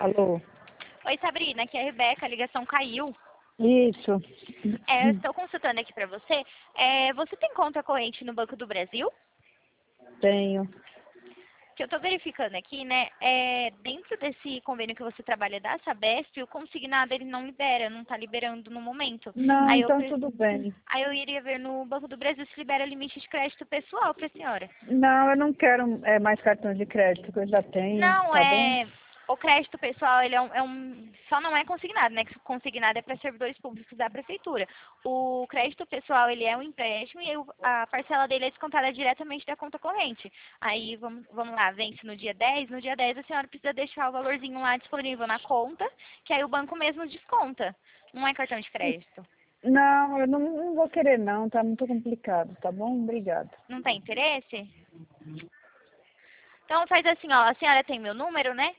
Alô? Oi, Sabrina, aqui é a Rebeca, a ligação caiu. Isso. Eu estou consultando aqui para você. Você tem conta corrente no Banco do Brasil? Tenho. Que eu estou verificando aqui, né? Dentro desse convênio que você trabalha da Sabesp, o consignado ele não libera, não está liberando no momento. Não, Aí eu, então pre- tudo bem. aí eu iria ver no Banco do Brasil se libera limite de crédito pessoal para a senhora. Não, eu não quero mais cartão de crédito, que eu já tenho, Não, tá bom? o crédito pessoal, ele só não é consignado, né? Que consignado é para servidores públicos da prefeitura. O crédito pessoal, ele é um empréstimo e a parcela dele é descontada diretamente da conta corrente. Aí, vamos lá, vence no dia 10. No dia 10 a senhora precisa deixar o valorzinho lá disponível na conta, que aí o banco mesmo desconta. Não é cartão de crédito. Não, eu não vou querer não, tá muito complicado, tá bom? Obrigada. Não tem interesse? Então faz assim, ó, a senhora tem meu número, né?